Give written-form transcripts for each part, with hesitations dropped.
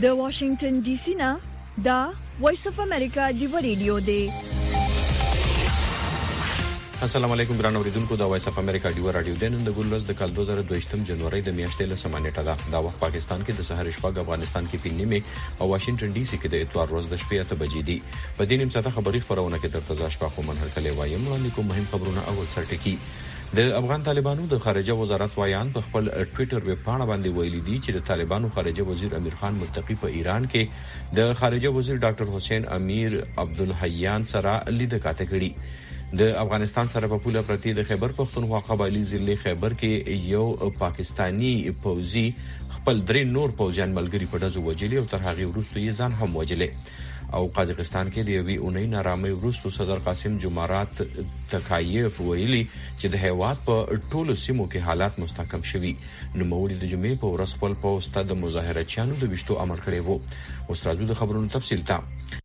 د واشنگټن ډي سي نه دا وایس اف امریکا دی ریډیو دی. السلام علیکم ګران اوریدونکو، دا وایس اف امریکا دی رادیو د نن د ګولز د کال 2022 جنوري د میاشتې له سمانیټه ده. دا وخت پاکستان کې د سحر شپږ، افغانستان کې پینځمه او واشنگټن ډي سي کې د اتوار ورځ د شپې 8 بجې دي. په دې نیم ساعته خبري خبرونه کې درته ځا شپه خو منهر کلی وایم. وړاندې کوم مهم خبرونه اول سرټکی. د افغان طالبانو د خارجه وزارت وایان په خپل ټوئیټر ویب پاڼه باندې ویلي دي چې د طالبانو خارجه وزیر امیر خان متقی په ایران کې د خارجه وزیر ډاکټر حسین امیر عبدالحیان سره لیدنه کړې. د افغانستان سره په پوله پرتی د خیبر پختونخوا قبایلی ضلع خیبر کې یو پاکستانی پوځي خپل درې نور پوځیان ملګری په ډزو وجلي او تر هغه وروسته یې ځان هم وجلي. او قازقستان کې د یوې اونۍ نارامۍ وروسته صدر قاسم جمعرات تکایف ویلي چې د هیواد په ټولو سیمو کې حالات مستحکم شوي. نوموړي د جمعې په ورځ خپل پوسټ د مظاهرچیانو د وشتو امر کړی وو. اوس راځو د خبرونو تفصیل ته.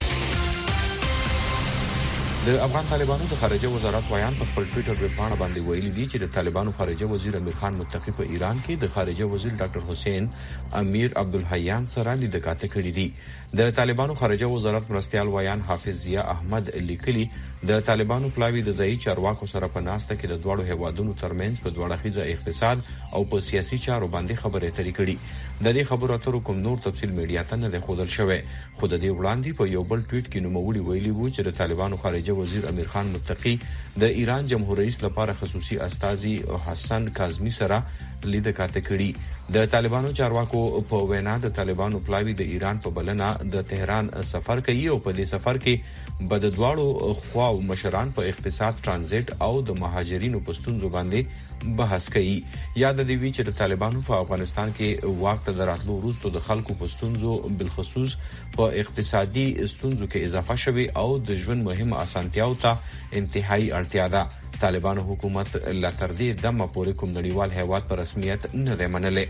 د افغان طالبانو د خارجه وزارت وایان په خپل ټوئیټر ویب پاڼه باندې ویلي دي چې د طالبانو خارجه وزیر امیر خان متقی په ایران کې د خارجه وزیر ډاکټر حسین امیر عبدالحیان سره لیدنه کړې دي. د طالبانو خارجه وزارت مرستيال وایان حافظ ضیا احمد لیکلي د طالبانو پلاوی د ځای چارواکو سره په ناسته کې د دوړو هوادونو ترمنځ په دوړه خيزه اقتصاد او په سیاسي چارو باندې خبرې اترې کړې. د دې خبرو اترو کوم نور تفصیل میډیا ته نه خودل شوی. خو د دې وړاندې په یو بل ټویټ کې نوموړي ویلي وو چې د طالبانو خارجه وزیر امیر خان متقی د ایران جمهور رئیس لپاره خصوصي استازي حسن کاظمی سره لیدنه کړې. د طالبانو چارواکو په وینا د طالبانو پلاوی د ایران په بلنه د تهران سفر کوي او په دې سفر کې بد دواړو خواو مشران په اقتصاد، ترانزیت او د مهاجرینو په ستونزو باندې بحث کوي. یاد دی وی چې د طالبانو په افغانستان کې واک ته دراتلو وروسته د خلکو په ستونزو بالخصوص په اقتصادي ستونزو کې اضافه شوي او د ژوند مهمه اسانتیاو ته انتهایی اړتیا ده. طالبانو حکومت لا تر دې دمه پورې کوم نړیوال هیواد په رسمیت نه دی منلی.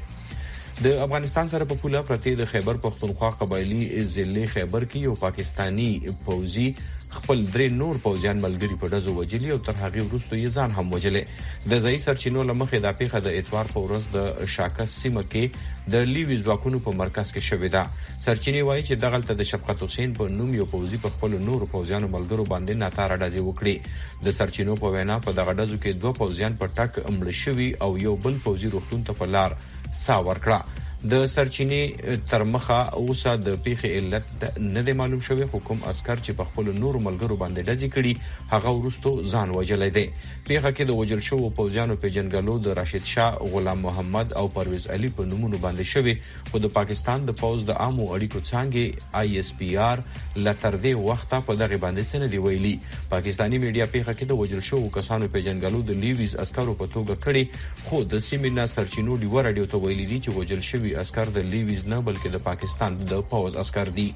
د افغانستان سره په پوله پرتی د خیبر پختونخوا قبایلی ضلع خیبر کې یو پاکستانی پوځي خپل درې نور پوځیان ملګری په ډزو وجلي او تر هغه وروسته یې ځان هم وجلي. د ځای سرچینو لمخې د پیښه د اتوار په ورځ د شاکس سیمه کې د لیویز واکونو په مرکز کې شوې ده. سرچینې وایي چې دغلته د شفقت حسین په نوم یو پوځي په خپل نور پوځیانو ملګرو باندې ناتاره ډزې وکړي. د سرچینو په وینا په دغه ډزو کې دوه پوځیان په ټک مړ شوي او یو بل پوځي روغتون ته په لار سا ورکړه. د سرچینې تر مخه اوسه د پیښې علت نه دی معلوم شوی. حکومت عسكر چې په خپل نور ملګرو باندې ډزې کړي هغه ورستو ځان وجلې دي. پیښه کې د وجل شو پوځیانو په جنګالو د راشد شاه، غلام محمد او پرویز علي په نومونو باندې شوی. خو د پاکستان د پوز د عامو اړیکو څنګه ISPR لتر دې وخته په دغه باندې څه نه دی ویلي. پاکستانی میډیا پیښه کې د وجل شو کسانو په جنګالو د لیویز عسکرو په توګه کړي. خو د سیمینار سرچینو دی ورډیو ته ویلي دي چې وجل شوی عسكر د لیویز نه بلکې د پاکستان د پوز عسكر دي.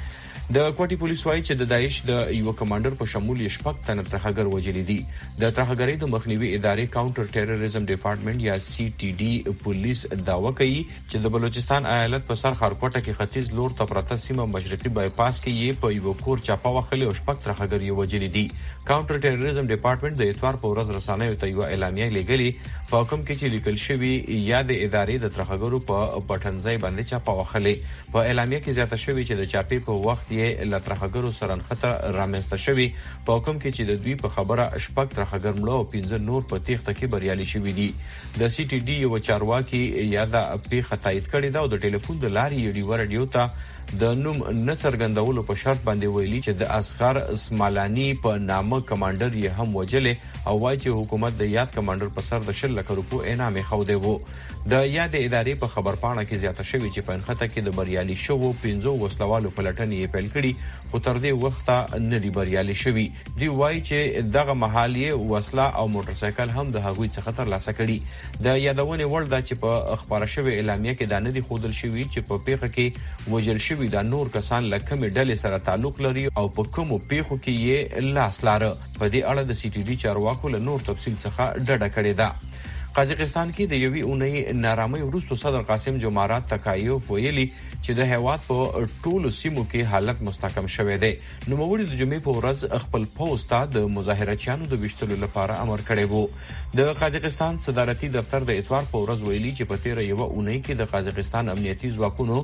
د کوټي پولیس وايي چې د داعش د یو کمانډر په شمول شپږ تنه ترهګر وجلي دي. د ترهګرۍ د مخنیوي ادارې کاونټر ټیرریزم ډپارټمنټ یا CTD پولیس داوا کوي چې د بلوچستان ایالت په سر خارکوټه کې ختیځ لور ته پرته سیمه مشرقي بایپاس کې یې په یو کور چاپه وخلې او شپږ ترهګر یې وجلي دي. کاونټر ټیرریزم ډپارټمنټ د اتوار په ورځ رسنیو ته یو اعلامیه لګلې په کوم کې چې لیکل شوی یا د ادارې د ترهګرو په پټنځای باندې چاپه وخلې. په اعلامیه کې زیاته شوی چې د چاپې په وخت لترهګرو سره خطر رامنځته شوی. په کوم کې چې د دوی په خبره شپږ ترهګر مړه او 15 نور په تیښته کې بریالي شوي دي. د CTD یو چارواکي یا د پیښه تایید کړې ده او د ټلیفون د لارې یو ورډیو ته د نوم نه څرګندولو په شرط باندې ویلي چې د اصغر اسماعیلانی په نامه کمانډر یې هم وجلې او وايي چې حکومت د یاد کمانډر په سر د 10 لک روپو انعام خوده وو. د یاد ادارې په خبرپاڼه کې زیاته شوی چې په انخته کې د بریالي شو 15 وسلوالو پلټنې یې پیل کړي خو تر دې وخته نه دی بریالي شوی. دی وايي چې دغه محل یې وسله او موټر سایکل هم د هغوی څخه ترلاسه کړي. د یادونه وړ ده چې په خبره شوی اعلامیه کې دا نه دی خودل شوی چې په پیښه کې وجل شوی دا نور کسان لکه ډلې سره تعلق لري او په کومو پیښو کې یې لاس لاره. په دې اړه د CTD چارواکو له نور تفصیل څخه ډډه کړې ده. قازقستان کې د یوې اونۍ نارامۍ وروسته صدر قاسم جمعرات تکایف ویلي چې د هیواد په ټولو سیمو کې حالت مستحکم شوی دی. نوموړي د جمعې په ورځ خپل پوځ ته د مظاهرچیانو د ویشتلو لپاره امر کړی و. د قازقستان صدارتي دفتر د اتوار په ورځ ویلي چې په تیره یوه اونۍ کې د قازقستان امنیتي ځواکونو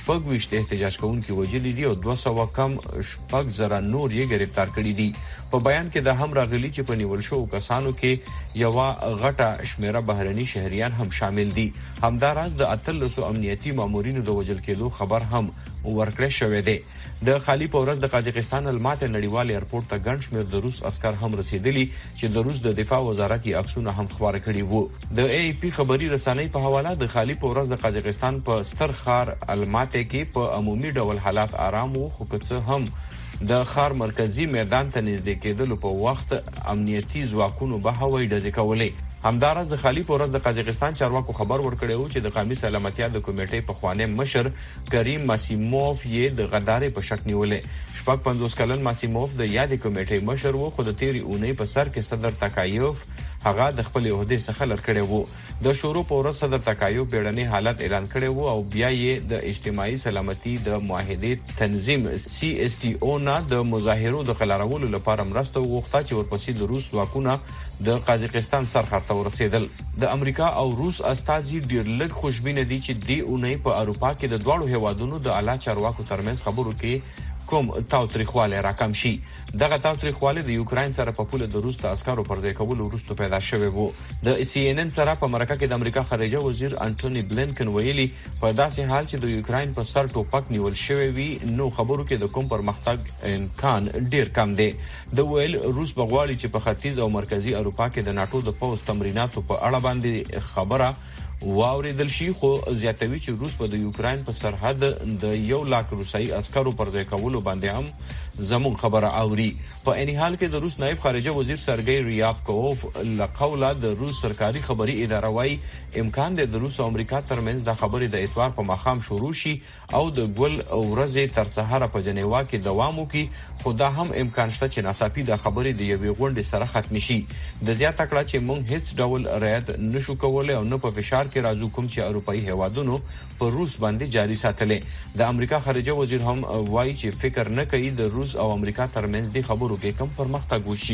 26 احتجاج کوونکي وژلي دي او 200 کم 6,000 نور یې گرفتار کړي دي. په بیان کې د هم راغلي چې په نیول شوو کسانو کې یو غټه شمیره بهرني شهريان هم شامل دي. همداراز د 13 امنیتي مامورینو د وژل کېدو خبر هم ورکړی شوی دی. د خالی په ورځ د قازقستان الماته نړیوال ایرپورټ ته ګڼ شمېر د روس عسكر هم رسیدلي چې د روس د دفاع وزارت یې عکسونه هم خبره کړي وو. د ای پی خبري رسنۍ په حواله د خالی په ورځ د قازقستان په ستر ښار الماته کې په عمومي ډول حالات آرام وو، خو که څه هم د ښار مرکزی میدان ته نږدې کېدلو په وخت امنیتي ځواکونو به هوایي ډزې کولې. همداراز د خالی په ورځ د قازقستان چارواکو خبر ورکړی و چې د قومي سلامتیا د کمیټې په خوانی مشر کریم ماسیموف یې د غدارې په شک نیولې. 50 کلن ماسیموف د یادې کمیټې مشر و، خو د تیری اونۍ په سر کې صدر تکایف هغه د خپل عہده څخه لر کړی وو. د شروع په ورځ صدر تکایف بیړنی حالت اعلان کړی وو او بیا یې د اجتماعي سلامتي د معاهده تنظیم CSTO نه د مظاهرو د قلارولو لپاره مرسته وغوښته چې ورپسې د روس ځواکونه د قازقستان سرحد ته ورسېدل. د امریکا او روس استازي ډیر لږ خوشبینه دي چې د اونۍ په اروپا کې د دوړو هیوادونو د اعلی چارواکو ترمنځ خبرو کې کوم تاوتریخواله راکم شي. دغه تاوتریخواله د یوکرين سره په پوله د روس د عسکرو پر ځای کولو وروسته پیدا شوی وو. د CNN سره په مرکه کې د امریکا خارجه وزیر انټونی بلینکن ویلي په داسې حال چې د یوکرين په سر ټوپک نیول شوی وي نو خبرو کې د کوم پرمختګ امکان ډیر کم دی. د ویل روس بغواړي چې په ختیځ او مرکزی اروپا کې د ناتو د پوز تمریناتو په اړه باندې خبره واوریدل شي، خو زیاتوي چې روس په د یوکرين په سرحد د 100,000 روسي عسکرو پر ځای کولو باندې هم زمون خبره اوري. په اني حال کې د روس نائب خارجه وزیر سرګي ریابکوف لقوله د روس سرکاري خبري اداره وايي امکان دی د روس او امریکا ترمنځ د خبرې د اتوار په ماښام شروع شي او د ګل ورځې تر سهار په جنیوا کې دوام وکړي، خو دا هم امکان شته چې ناڅاپي د خبرې د یوې غونډې سره ختم شي. د زیاته کړه چې موږ هیڅ ډول رعایت نشو کولای او نه په فشار کې راځو کوم چې اروپאי هوادونو پر روس باندې جاري ساتلې. د امریکا خارجه وزیر هم وایي چې فکر نه کوي د روس او امریکا ترمنځ د خبرو کې کم پرمختګ وشي.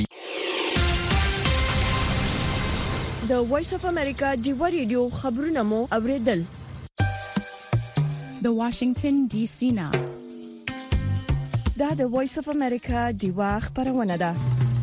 د وایس اف امریکا دیوا ریډیو خبرونه مو اوریدل. د واشنگټن ډي سي نه دا د وایس اف امریکا دیوا خبرونه ده.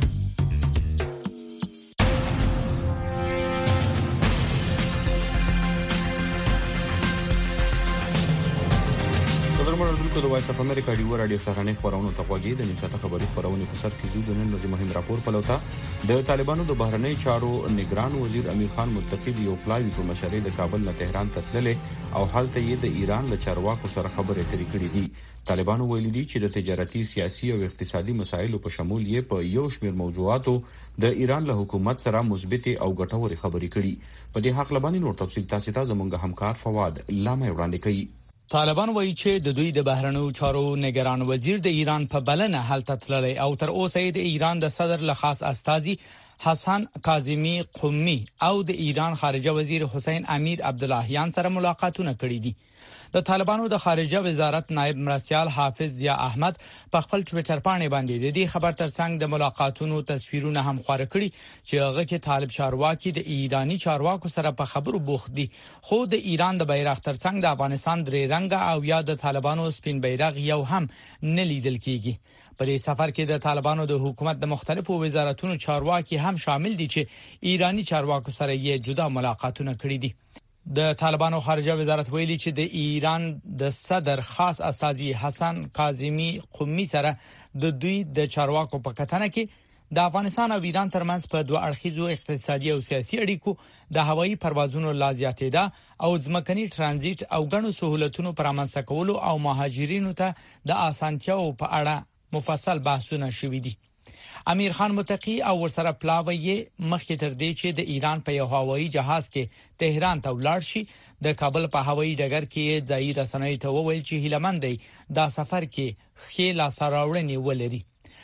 دلته د وایس اف امریکا دی ورادیو څخه خبرونه تقویږي. د نشاط خبري خبرونه په سر کې زو د نن ورځې مهم راپور پلوتا د طالبانو د بهرنی چارو نگران وزیر امیر خان متقی یو پلاوی په مشرۍ د کابل نه تهران ته تللې او حالت یې د ایران له چارواکو سره خبرې اترې کړې دي. طالبانو ویلي دي چې د تجارتي، سیاسي او اقتصادي مسایلو په شمول یې په یو شمېر موضوعاتو د ایران له حکومت سره مثبت او ګټورې خبرې کړي. په دې حق لبانې نور تفصیل تاسو ته زموږ همکار فواد لامه وړاندې کوي. طالبان وایي چې د دوی د بهرنیو چارو نگران وزیر د ایران په بلنه هلته تللی او تر اوسه د ایران د صدر له خاص استازي حسن کاظمی قمی او د ایران خارجه وزیر حسین امیر عبداللهیان سره ملاقاتونه کړي دي. د طالبانو د خارجه وزارت نائب مرستیال حافظ ضیا احمد په خپل ټوئیټر باندې د دې خبر ترڅنګ د ملاقاتونو تصویرونه هم خپاره کړي چې هغه کې طالب چارواکي د ایرانی چارواکو سره په خبرو بوخت دي، خو د ایران د بیرغ ترڅنګ د افغانستان درې رنګه او یا د طالبانو سپین بیرغ یو هم نه لیدل کیږي. په دې سفر کې د طالبانو د حکومت د مختلفو وزارتونو چارواکي هم شامل دي چې ایرانی چارواکو سره یې جدا ملاقاتونه کړي دي. د طالبانو خارجه وزارت ویلي چې د ایران د صدر خاص استازي حسن کاظمی قمی سره د دوی د چارواکو په کتنه کې د افغانستان او ایران ترمنځ په دوه اړخیزو اقتصادي او سیاسي اړیکو د هوایي پروازونو لا زیاتېدا او ځمکني ترانزیت او ګڼو سہولتونو پرامنځته کولو او مهاجرینو ته د اسانتیاو په اړه مفصل بحثونه شوي دي. امیر خان متقی او ورسره پلاوی مخکې تر دې چې د ایران په یو هوایي جهاز کې تهران ته ولاړ شي د کابل په هوایي ډګر کې ځای رسنۍ ته وویل چې هیلمن دی دا سفر کې خې لاسته راوړنې ولري.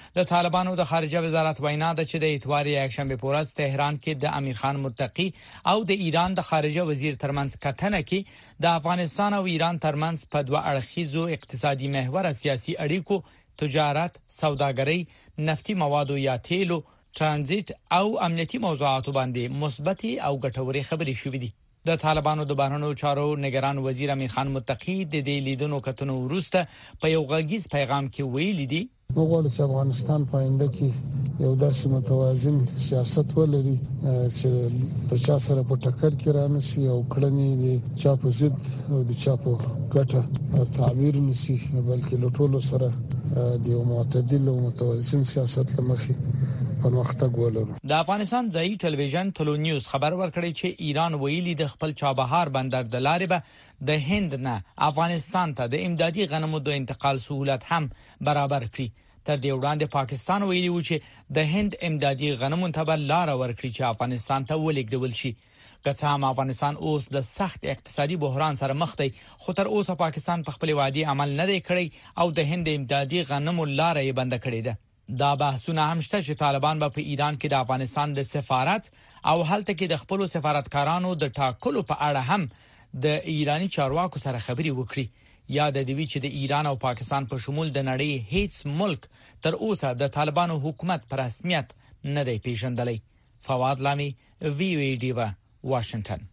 د طالبانو د خارجه وزارت وینا ده چې د اتوار یکشنبه په ورځ تهران کې د امیر خان متقی او د ایران د خارجه وزیر ترمنځ کتنه کې د افغانستان او ایران ترمنځ په دوه اړخیزو اقتصادي محور سیاسي اړیکو، تجارت، سوداګرۍ، نفتي موادو یا تیلو، ترانزیت او امنیتي موضوعاتو باندې مثبت او ګټورې خبرې شوې دي. د طالبانو د بهرنیو چارو نگران وزیر امیر خان متقی د دې لیدنو کتنو وروسته په یو غږیز پیغام کې ویلي دي موږ چې افغانستان په آینده کې یو داسې متوازن سیاست ولري چې په چا سره په ټکر کې رانشي او کړنې د چا په ضد او د چا په ګټه تعبیر نشي، بلکې له ټولو سره د یو معتدل او متوازن سیاست لمخې پرمختګ ولرو. د افغانستان ځایي ټلویزیون ټلو نیوز خبر ورکړی چې ایران ویلي د خپل چابهار بندر د لارې به د هند نه افغانستان ته د امدادي غنمو د انتقال سہولت هم برابر کړي. تر دې وړاندې پاکستان ویلي و چې د هند امدادي غنمو ته به لار ورکړي چې افغانستان ته ولېږدول شي. که څه هم افغانستان اوس د سخت اقتصادي بحران سره مخ دی، خو تر اوسه پاکستان په خپل وعده عمل نه دی کړی او د هند امدادي غنمو لار یې بند کړې ده. دا بحثونه هم شته چې طالبان به په ایران کې د افغانستان د سفارت او هلته کې د خپل سفارتکارانو د ټاکلو په اړه هم د ایرانی چارواکو سره خبري وکړي. یاد دی چې د ایران او پاکستان په شمول د نړۍ هیڅ ملک تر اوسه د طالبانو حکومت په رسمیت نه دی پیژندلی. فواد لامي، وی او ای ډیوا، واشنگټن.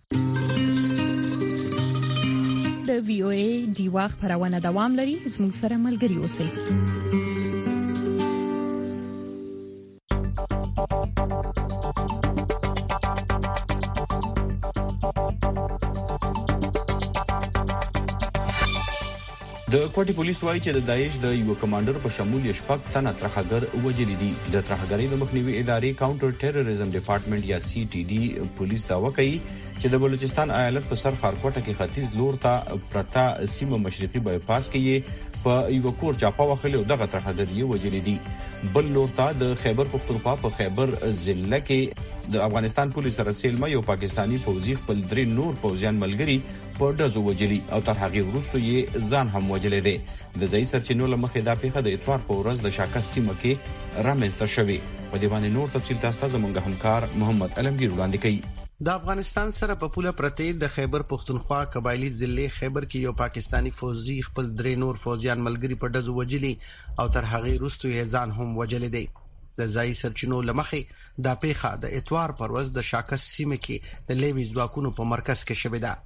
د وی او ای ډیوا خبرونه دوام لري، زموږ سره ملګري اوسئ. د کوټي پولیس وایي چې د داعش د یو کمانډر په شمول شپږ تنه ترهګر وژل دي. د ترهګرۍ د مخنیوي ادارې کاونټر ټیرریزم ډپارټمنټ یا سی ټي ډي پولیس داوا کوي چې د بلوچستان ایالت په سر خارکوټه کې ختیځ لور ته پرتا سیمه مشرقي بایپاس کې په یو کور چاپا وخلو دغه ترهګر یې وژل دي. بل لور ته د خیبر پختونخوا په خیبر ضلع کې د افغانستان پولیس سره سیلمه یو پاکستانی فوجي خپل درې نور فوجیان ملګري په ډزو وجلي او تر هغه وروسته یې ځان هم وجلې دي. د ځای سرچینو لمخې دا پیښه د اتوار په ورځ د شاکس سیمه کې رامنځته شوې. په دې باندې نور تفصیل تاسو زموږ همکار محمد علمگیر وړاندې کوي. د افغانستان سره په پوله پرته د خیبر پختونخوا قبایلی ضلع خیبر کې یو پاکستانی فوجي خپل درې نور فوجیان ملګري په ډزو وجلي او تر هغه وروسته یې ځان هم وجلې دي. د ځای سرچینو لمخې دا پیښه د اتوار پر ورځ د شاکس سیمه کې د لیوی ځواکونو په مرکز کې شوې ده.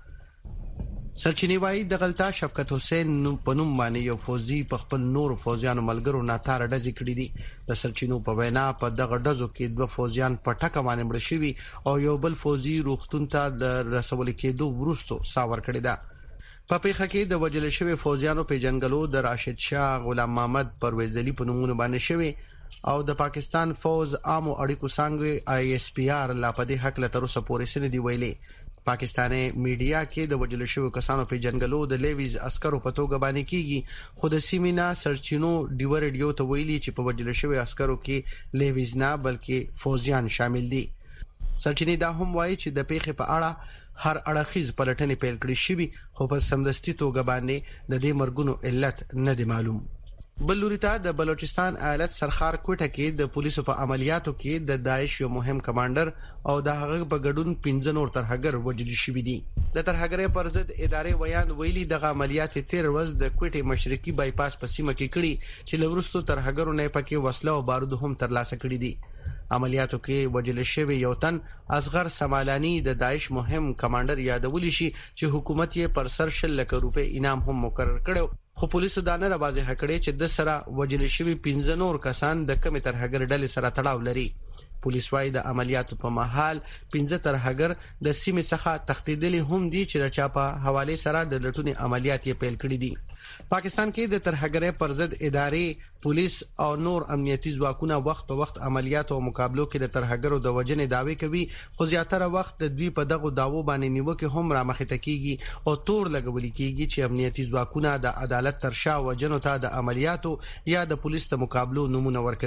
سرچینې وايي د غلطا شفقت حسین په نوم باندې یو فوجي په خپل نور فوجیانو ملګرو ناتار ډزې کړې دي. د سرچینو په وینا په دغه ډزو کې دوه فوجیان په ټکه باندې مړ شوي او یو بل فوجي روغتون ته د رسول کېدو وروسته ساور کړی ده. په پیښه کې د وجل شوی فوجیانو په جنگلو د راشد شاه، غلام محمد پرویز علي په نومونو باندې شوی او د پاکستان فوز عامو اړیکو څنګه آی اس پی آر لا په دې حق له تر اوسه پورې سن دی ویلي. پاکستاني میډیا کې د وجل شوی کسانو په جنگلو د لیویز عسکرو په توګه باندې کیږي، خو د سیمینا سرچینو ډیو ریډیو ته ویلي چې په وجل شوی عسکرو کې لیویز نه بلکې فوجیان شامل دي. سرچینې دا هم وایي چې د پیښې په اړه هر اړخیز پلټنې پیل کړې شوې، خو په سمدستي توګه باندې د دې مرګونو علت نه دی معلوم. بلوريتا د بلوچستان ایالت سرخار کوټه کې د پولیسو په عملیاتو کې د داعش یو مهم کمانډر او د هغه په ګډون 15 نور ترهګر وژل شوي دي. د ترهګرۍ پر ضد ادارې ویان ویلي د عملیات 13 ورځ د کوټې مشرقي بایپاس په سیمه کې کړي چې لورستو ترهګرو نه پکې وسله او بارود هم ترلاسه کړي دي. عملیاتو کې وژل شوی یو تن اصغر سمالانی د داعش مهم کمانډر یادول شي چې حکومت یې پر سر 100 لک روپے انعام هم مقرر کړو، خو پولیسو دا نه واضح کړي چې د سره وژل شوی 15 نور کسان د کمی ترهګر ډلې سره تړاو لري. پولیس وايي د عملیاتو په مهال 15 ترهګر د سیمې څخه تښتیدلي هم دي چې د چاپا حواله سره د لټونې عملیات یې پیل کړي دي. پاکستان کې د ترهګرۍ پر ضد ادارې، پولیس او نور امنیتي ځواکونه وخت په وخت عملیات او مقابلو کې د ترهګرو د وجنې داوی کوي، خو زیاتره وخت د دوی په دغه داوو باندې نیوکه هم رامخته کیږي او تور لګول کیږي چې امنیتي ځواکونه د عدالت تر شا وجنو ته د عملیاتو یا د پولیس ته مقابلو نمونه ورکوي.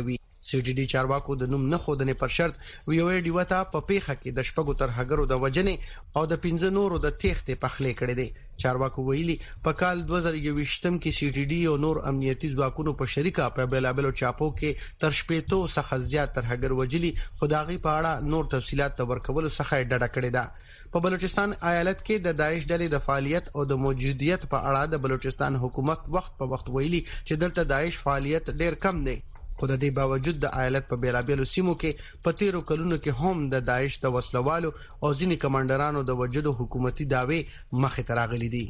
سی ټي ډي چارواکو د نوم نه خودنې پر شرط وی او ای ډیوتا په پیخه کې د شپږو ترهګرو د وجنې او د 15 نورو د تېښتې پخلې کړې دي. چارواکو ویلي په کال 2021 کې سی ټي ډي او نور امنیتي ځواکونو په شریکه په بلابلو چاپو کې تر شپېتو څخه زیات ترهګر وجلي خدایي په اړه نور تفصيلات ورکول څخه ډډه کړې ده. په بلوچستان ایالت کې د داعش ډلې د فعالیت او د موجودیت په اړه د بلوچستان حکومت وخت په وخت ویلي چې دلته داعش فعالیت ډېر کم دی. خو د دې باوجود د ایالت په بیلابیلو سیمو کې په تیرو کلونو کې هم د داعش د وسلوالو او ځینې کمانډرانو د وجودو حکومتي داوی مخې ته راغلي دي.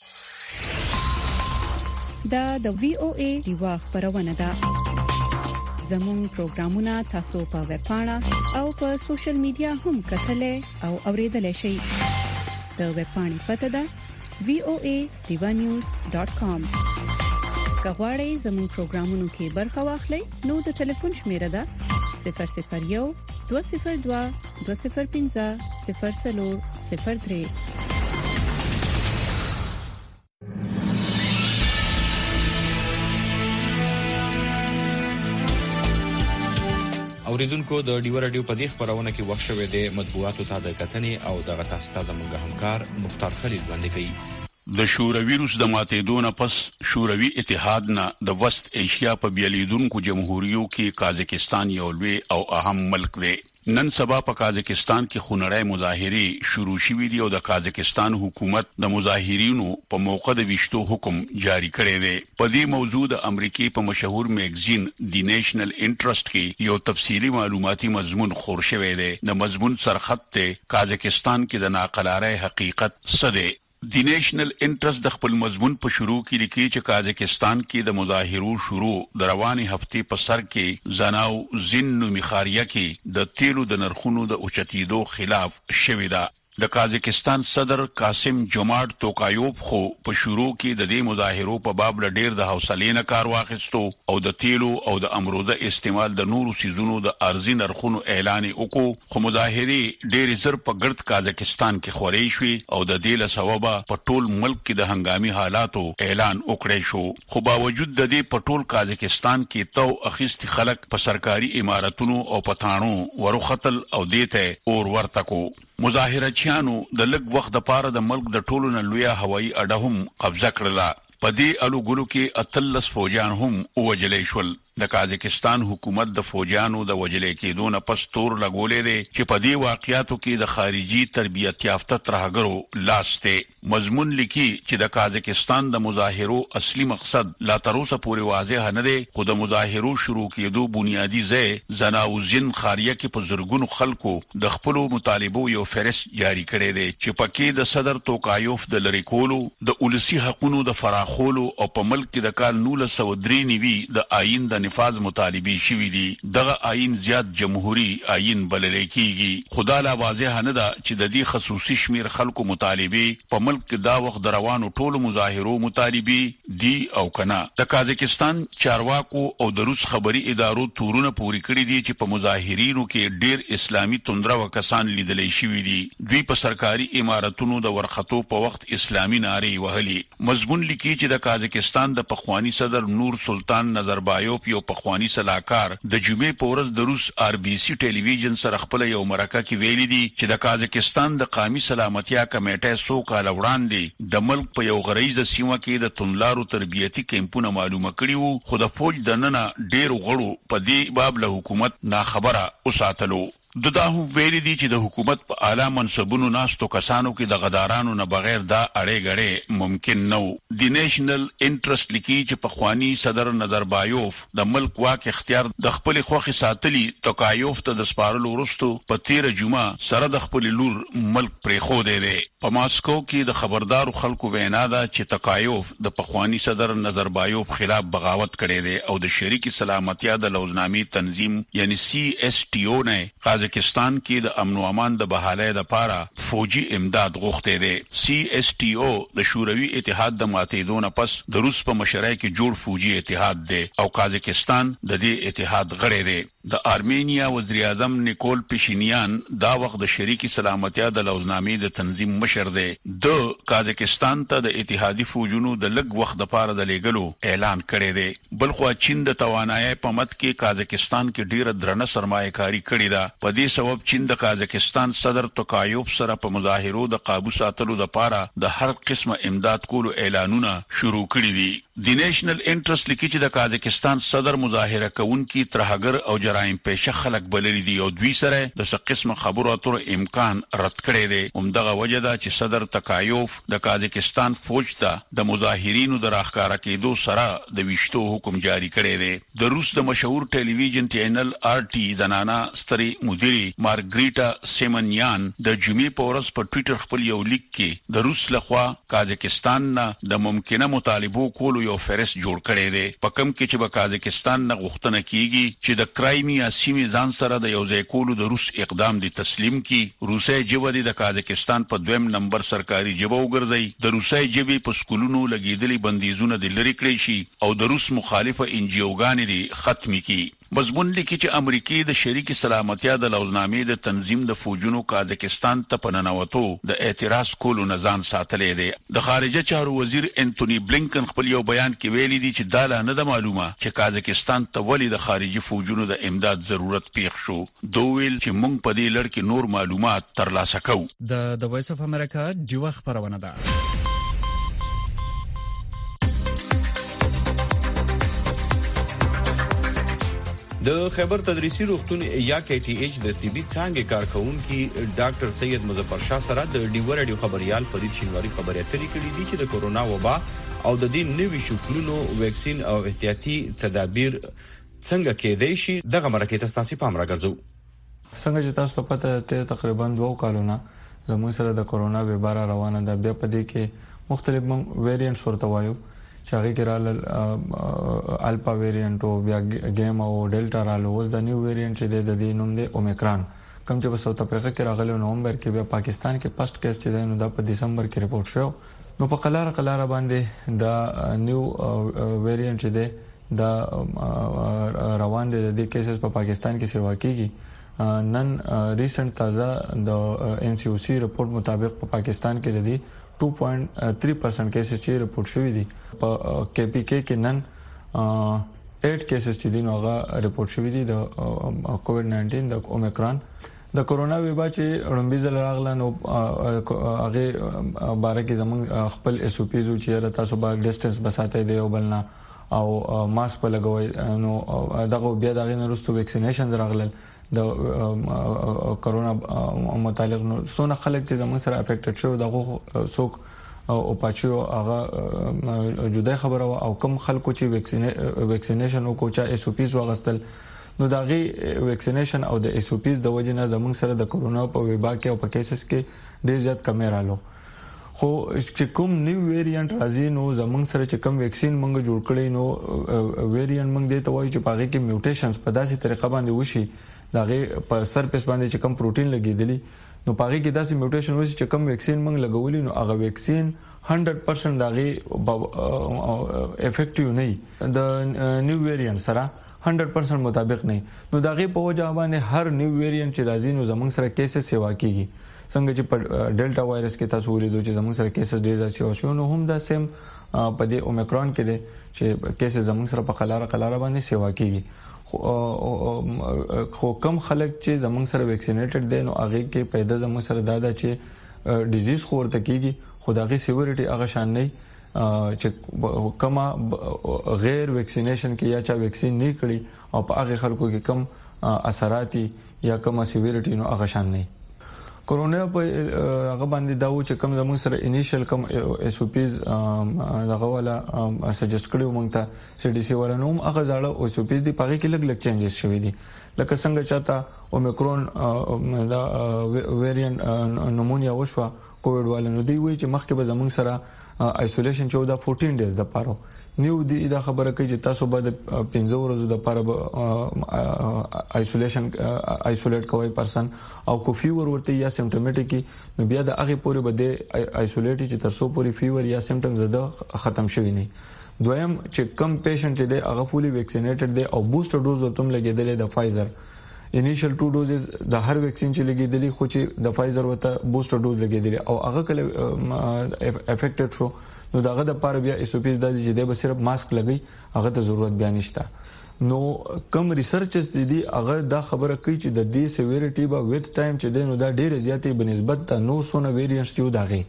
دا د وی او ای دیوا خبرونه ده. زموږ پروګرامونه تاسو په ویب پاڼه او په سوشل میډیا هم کتلې او اوریدلای شئ. د ویب پاڼې پته ده voanews.com. کغواړئ زموږ پروګرامونو کې برخه واخلئ نو د ټلیفون شمیره ده 001 202 205 0003. اوریدونکو د ډیو رادیو په دې خبرونه کې وښه وې د مطبوعاتو ته د کتنې او د غتاستا زموږ همکار مختار خلیل باندې کوي. د شوروي روس د ماتېدو نه پس شوروي اتحاد نه د وست ایشیا په بیلیدونکو جمهوریتو کې قازقستان یو لوی او اهم ملک دی. نن سبا په قازقستان کې خونړی مظاهرې شروع شوې دي او د قازقستان حکومت د مظاهرینو په موقع د وشتو حکم جاری کړی دی. په دې موضوع د امریکای په مشهور میگزین دی نیشنل انټرست کې یو تفصیلی معلوماتي مضمون خور شوی دی. د مضمون سرخط ته قازقستان کې د ناقلاره حقیقت څه دی. دی نیشنل انټرست د خپل مضمون په شروع کې لیکي چې قازقستان کې د مظاهرو شروع د رواني هفتې په سر کې زناو زینو مخاریه کې د تیلو د نرخونو د اوچتیدو خلاف شوې ده. د قازقستان صدر قاسم جماعت توکایوف خو په شروع کې د دې مظاهرو په باب ډېر د حوصلې نه کار واخیستو او د تیلو او د امروده استعمال د نورو سيزونو د ارزي نرخونو اعلان وکړو. خو مظاهرې ډېر زر په ګرد قازقستان کې خورې شوې او د دې له سببه په ټول ملک کې د هنګامي حالاتو اعلان وکړی شو. خو باوجود د دې په ټول قازقستان کې تو اخیستي خلک په سرکاري اماراتونو او پټانو ورختل او دیته اور ورتکو. مظاهرچیانو د لږ وخت لپاره د ملک د ټولو نه لوی هوایي اډه هم قبضه کړله. په دې الوګلو کې 13 فوجان هم وژلې شول. د قازقستان حکومت د فوجانو د وجلې کېدو نه پس تور لګولې دي چې په دې واقعیاتو کې د خارجي تربیت یافته ترهګرو لاس ته. مضمون لیکي چې د قازقستان د مظاهرو اصلي مقصد لا تر اوسه پورې واضح نه دی. خو د مظاهرو شروع کېدو بنیادی ځای زناوزین خاریه کې په زرګونو خلکو د خپل مطالبو یو فهرست جاری کړی دی چې پکې د صدر توکایوف د لری کولو د اولسي حقوقو د فراخولو او په ملک کې د کال 1993 د آئین د نفاذ مطالبه شوې دي. دغه آئین زیات جمهوریت آئین بلل کېږي. خدا لا واضح نه ده چې د دې خصوصي شمیر خلکو مطالبه په ملک کې دا وخت روانو ټولو مظاهرو مطالبه دي او کنه. د قازقستان چارواکو او د روس خبري ادارو تورونه پوری کړی دي چې په مظاهرینو کې ډېر اسلامي توندره وکسان لیدلې شوې دي. دوی په سرکاري اماراتونو د ورختو په وخت اسلامي نارې وهلي. مضمون لیکي چې د قازقستان د پخوانی صدر نور سلطان نظربایوف یو پخوانی سلاکار د جمعې په ورځ د روس آر بي سي ټلویزیون سره خپل یو مرکه کې ویلي دي چې د قازقستان د قومي سلامتیا کمیټه سو کال وړاندې د ملک په یو غریزه سیمه کې د تونلارو تربیتي کیمپونه معلومه کړي وو. خو د فوج د ننه ډېر غړو په دې باب له حکومت ناخبره اوساتلو. دا هم ویلي دي چې د حکومت په اعلی منصبونو ناستو کسانو کې د غدارانو نه بغیر دا اړې غړې ممکن نه وو. دی نیشنل انټرست لیکي چې پخوانی صدر نظربایوف د ملک واک اختیار د خپل خوخي ساتلی توکایوف ته د سپارلو وروسته په 13 جمعه سره د خپل لور ملک پرې خو دی. په ماسکو کې د خبردارو خلکو وینا ده چې توکایوف د پخوانی صدر نظربایوف خلاف بغاوت کړی دی او د شریک سلامتیا د لوزنامې تنظیم یعنی CSTO نه قازقستان کې د امن او امان د بحالۍ لپاره فوجي امداد غوښته دي. CSTO د شوروي اتحاد د ماتېدو نه پس د روس په مشرۍ کې جوړ فوجي اتحاد دی او قازقستان د دې اتحاد غړی دی. د ارمینیا وزیر اعظم نیکول پشینیان دا وخت د شریکي سلامتیا د لوزنامې د تنظیم مشر دی. د قازقستان ته د اتحادي فوجونو د لږ وخت لپاره د لیګلو اعلان کړی دی. بلخو چین د توانایي په مت کې قازقستان کې ډیره درنه سرمایه‌کاري کړې ده. په دې سبب چین د قازقستان صدر توکایوف سره په مظاهرو د قابو ساتلو لپاره د هر قسمه امداد کولو اعلانونه شروع کړي دي. د نېشنل انټرست لیکي چې د قازقستان صدر مظاهره کوونکي ترهګر او جرایم پیشه خلک بللي دي او دوی سره د څه قسمه خبرو اترو امکان رد کړی دی. همدغه وجه ده چې صدر توکایوف د قازقستان فوج ته د مظاهرینو د راښکاره کېدو سره د ویشتو حکم جاری کړی دی. د روس د مشهور ټلویزیون چینل RT زنانا ستري مدیري مارګریټا سیمنیان د جمعې په ورځ په ټوئیټر خپل یو لیک کې د روس لخوا قازقستان نه د ممکنه مطالبو کولو یو فهرست جوړ کړی دی. په کوم کې چې په قازقستان نه غوښتنه کیږي چې د کرایمیا سیمې ځان سره د یو ځای کولو د روس اقدام دی تسلیم کی. روسي ژبه د قازقستان په دویم نمبر سرکاري ژبه وګرځي. د روسي ژبې په سکولونو لګیدلي بندیزونه د لری کړی شي او د روس مخالفه انجیوګانې دي ختمي کی. مضمون لیکي چې امریکای د شریکي سلامتیا د لوزنامې د تنظیم د فوجونو قازقستان ته پننوتو د اعتراض کولو نظام ساتلې دي. د خارجه چارو وزیر انټونی بلینکن خپل یو بیان کې ویلي دي چې دا لا نه د معلومه چې قازقستان ته ولې د خارجي فوجونو د امداد ضرورت پیښ شو. دوی ویل چې موږ په دې لړ کې نور معلومات ترلاسه کوو. د وایس اف امریکا جوه خبرونه ده. د خیبر تدریسي روغتون یا KTH د طبي څانګې کارکونکي ډاکټر سید مظفر شاه سره د ډیو رادیو خبريال فرید شینواری خبرې اترې کړې دي چې د کورونا وبا او د دې نوي شکلونو ویکسین او احتیاطي تدابیر څنګه کېدای شي دغه مرکه تاسو پام راګرځو. څنګه چې تاسو پته ته تقریبا 2 کالونه زموږ سره د کورونا وبا روانه ده. بیا په دې کې مختلف ویریانټس ورته وایو چې هغه کې رال الفا ویریانټ او بیا ګیما او ډیلټا رال. اوس د نیو ویریانټ چې د دې نوم دی اومیکران کوم چې په ساوث افریقا کې راغلی نومبر کې. بیا پاکستان کې فرست کیس چې دی نو دا په دسمبر کې رپورټ شو. نو په قلاره باندې دا نیو ویریانټ چې دی دا روان دي. د کیسز په پاکستان کې سیوا کیږي. نن ریسنت تازه د NCOC رپورټ مطابق په پاکستان کې لدی 2.3% کیسز چې رپورټ شوی دي. په KPK کې نن 8 کیسز چې دي نو هغه رپورټ شوی دي د کووډ-19 د اومیکران. د کورونا وبا چې وړاندې ځل راغله نو هغه باره کې زموږ خپل SOPs چې تاسو باید ډیسټنس بساتئ دی او بلنا او ماسک په لګوي. نو دغه بیا دغه نورستو ویکسینیشن راغله د کورونا متعلق. نو څونه خلک چې زموږ سره افیکټډ شو دغه څوک او پاتشو هغه جدا خبره او کم خلکو چې ویکسینیشن او کوچا SOPs واغستل. نو دغه ویکسینیشن او د SOPs د وجه نه زموږ سره د کورونا په وبا کې او په کیسز کې ډیر زیات کمی رالو. خو چې کوم نیو ویریانټ راځي نو زموږ سره چې کوم ویکسین موږ جوړ کړی نو ویریانټ موږ دې ته وایي چې پاغه کې میوټیشنز په داسې طریقه باندې وشي دغه په سرفیس باندې چې کوم پروتین لګیدلی نو پاغه کې داسې میوټیشن وشي چې کوم ویکسین موږ لګولې نو هغه ویکسین 100% دغه افیکټیو نه د نیو ویریانټ سره 100% مطابق نه. نو دغه په وجه باندې هر نیو ویریانټ چې راځي نو زموږ سره کیسز سیوا کیږي. څنګه چې په ډیلټا وایرس کې تاسو ولیدو چې زموږ سره کیسز ډیر زیات شو نو هم دا سیم په دې اومیکرون کې دي چې کیسز زموږ سره په قلاره باندې سیوا کیږي. خو کم خلک چې زموږ سره ویکسینیټډ دي نو هغه کې پیدا زموږ سره دا چې ډیزیز خورته کیږي خو دغه سیوریټي هغه شان نه چې کما غیر ویکسینیشن کې یا چا ویکسین نه کړي او په هغه خلکو کې کم اثرات یا کم سیوریټي نو هغه شان نه. کورونا په هغه باندې دا و چې کوم زموږ سره انیشل کوم SOPs دغه ولا سجست کړو موږ ته CDC ولا نو هغه ځاړه SOPs دی پاره کې لګ چینجز شوي دي. لکه څنګه چاته اومیکرون دا ویریانټ نمونیا وشو کووډ والا نو دی وی چې مخکې به زموږ سره آیسولیشن 14 ډیز د پاره نیو دی دا خبره کوي چې تاسو به 15 ورځې د پاره آیسولیټ کوي پرسن او کو فیور ورته یا سیمټومټیک نو بیا د هغه پورې بده آیسولیټ چې تر څو پورې فیور یا سیمټمز ده ختم شوي نه. دویم چې کم پیشنټ دی هغه فولي ویکسینیټډ دی او بوستر ډوز ورته لګیدل د فایزر انیشل 2 ډوزز د هر ویکسین چې لګیدلی خو چې د فایزر ورته بوستر ډوز لګیدلی او هغه کله افیکټډ شو نو داغه د پاره بیا اس او پیز د چې د صرف ماسک لګي هغه ته ضرورت بیا نشته نو کم ریسرچز دي هغه دا خبره کوي چې د دې سیویریټي با وذ ټایم چې نو دا ډیره زیاتې بنسبت د نو سونه ویریانټس یو داغي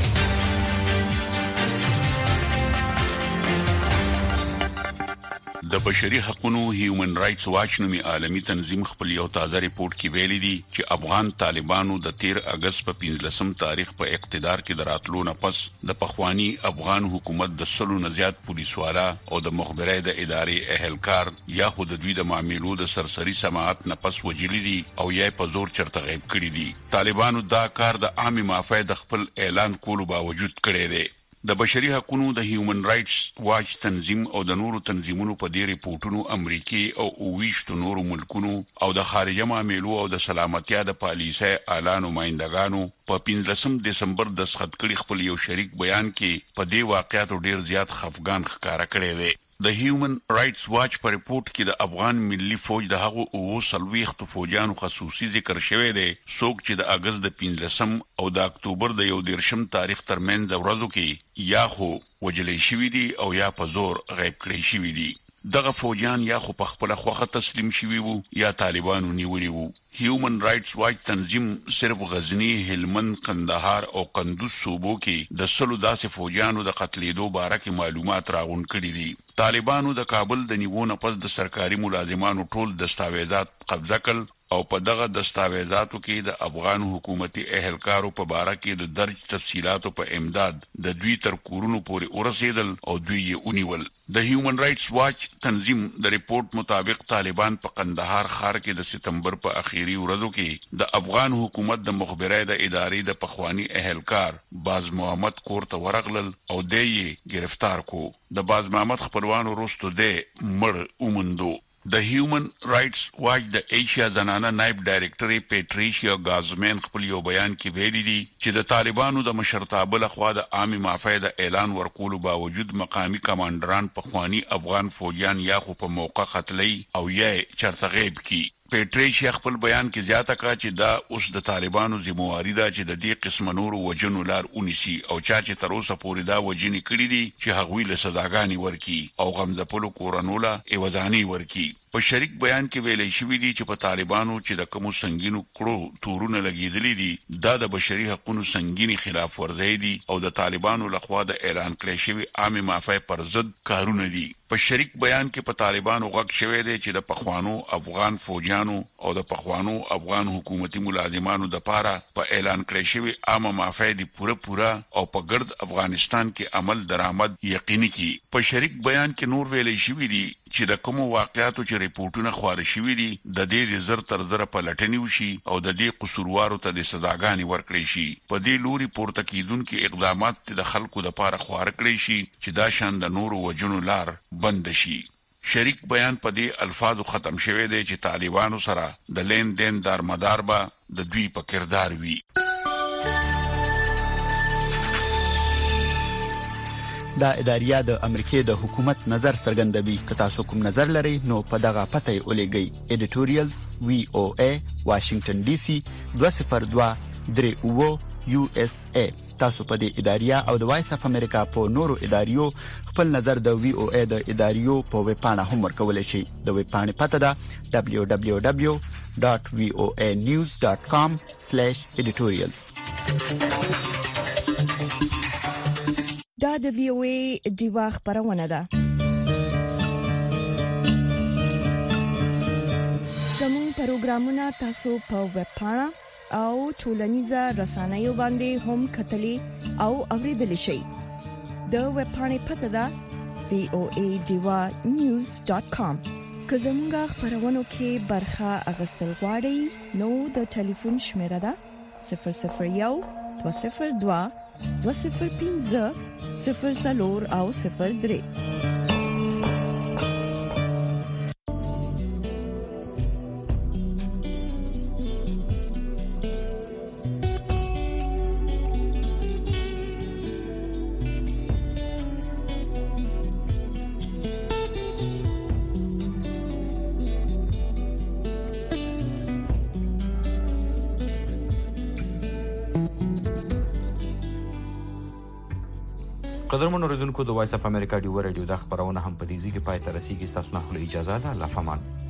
د بشري حقوقو هیومن رائټس واچ نومي عالمي تنظیم خپل یو تازه ریپورت کې ویلي دي چې افغان طالبانو د 13 اگست په 15 تاریخ په اقتدار کې دراتلو نه پس د پخوانی افغان حکومت د سلو نه زیات پولیسوالا او د مخبري د ادارې اهلکار یا خود دوی د معاملو د سرسري سماعت نه پس وجلی دي او یې په زور چرته غیب کړی دي طالبانو دا کار د عامه مافیا د خپل اعلان کولو باوجود کړی دی د بشري حقوقو د هیومن رائټس واچ تنظیم او د نورو تنظیمونو په دې ریپورتونو امریکای او اوويشت نورو ملکونو او د خارجه معاملو او د سلامتیا د پالیسۍ اعلی نمائندګانو په 15 دسمبر د سخت کړي خپل یو شریک بیان کې په دې واقعیاتو ډیر زیات خفګان ښکارا کړی دی د هیومن رائټس واچ په ریپورت کې د افغان ملي فوج د هغو او سلويخت فوجانو خصوصي ذکر شوی دی څوک چې د اگست د 15 او د اکتوبر د 1 تاریخ ترمنځ ورځو کې یا خو وجلې شوی دي او یا په زور غیب کړی شوی دي دغه فوجان یا خو په خپل خوخه تسلیم شوی وو یا طالبانو نیولي وو هیومن رائټس واچ تنظیم صرف غزنی، هلمند، قندهار او قندوز صوبو کې د سلو داسې فوجانو د قتلېدو باره کې معلومات راغونډ کړي دي طالبانو د کابل د نیوونه پس د سرکاري ملازمانو ټول دستاویزات قبضه کړل او په دغه دستاویزاتو کې د افغان حکومتي اهلکارو په باره کې د درج تفصيلاتو په امداد د دوی تر کورونو پورې ورسېدل او دوی یې ونیول د هیومن رائټس واچ تنظیم د ریپورت مطابق طالبان په قندهار ښار کې د سپتمبر په اخیری ورځو کې د افغان حکومت د مخبري د ادارې د پخوانی اهلکار باز محمد کور ته ورغلل او د یې گرفتار کو د باز محمد خپلوانو وروسته د مړ اومندو د هیومن رائټس واچ د ایشیا زنانه نائب ډایریکټر پیټریشیا غازمن خپل یو بیان کې ویلي دي چې د طالبانو د مشرتابه لخوا د عامه مافیا د اعلان ورکولو باوجود مقامی کمانډران پخوانی افغان فوجان یا خو په موقع قتلې او یا چرته غیب کی پیټریشیا خپل بیان کې زیاته کړه چې دا اوس د طالبانو ذمہواری ده چې د دې قسم نور وجنو لار اونیسي او چې تر اوسه پورې دا وجنی کړی دي چې هغوی له سزاګانی ورکی او غمزپلو کورانولا ایوازانی ورکی په شریک بیان کې ویلې شوې دي چې په طالبانو چې د کوم سنگینو کړو تورونه لګیدلې دي دا د بشري حقوقو سنگینی خلاف ورزي دي او د طالبانو لخوا د اعلان کړی شوی عامه مافیا پر ضد کارونه دي په شریک بیان کې په طالبانو غږ شوی دی چې د پخوانو افغان فوجانو او د پخوانو افغان حکومتي ملازمانو د پاره په اعلان کړی شوی عامه مافیا دي پوره او په ګرد افغانستان کې عمل درآمد یقیني کی په شریک بیان کې نور ویلې شوی دي چې د کوم واقعیاتو چې ریپورتونه خبر شوي دي د دې زر تر زر په لټنی وشي او د دې قصوروارو ته د سزاګانی ورکړي شي په دې لوري پورته کیدونکو اقدامات د خلکو د لپاره خوار کړی شي چې دا شان د نورو وجنو لار بند شي شریک بیان په دې الفاظو ختم شوی دی چې طالبانو سره د لین دین دارمدار به د دوی په کردار وي دا اداریه د امریکای د حکومت نظر څرګندوي که تاسو کوم نظر لرئ نو په دغه پته یې ولېږئ editorials VOA Washington DC 202 USA تاسو په دې اداریه او د وایس اف امریکا په نورو اداریو خپل نظر د VOA د اداریو په ویب پاڼه هم ورکولی شئ د ویب پاڼې پته ده www.voanews.com/editorials دا د VOA دیوا خبرونه ده زموږ پروګرامونه تاسو په ویب پاڼه او ټولنیزه رسنیو باندې هم کتلی او اوریدلی شئ د ویب پاڼې پته ده voanews.com که زموږ خبرونو کې برخه اغوستل غواړئ نو د ټلیفون شمیره ده 001 202 205 00 او 03 قدرمن اوریدونکو د وایس اف امریکا ډیو رادیو د خبرونه هم په دې ځای کې پای ته رسیدي. تاسو نه اجازه ده. الله فمان.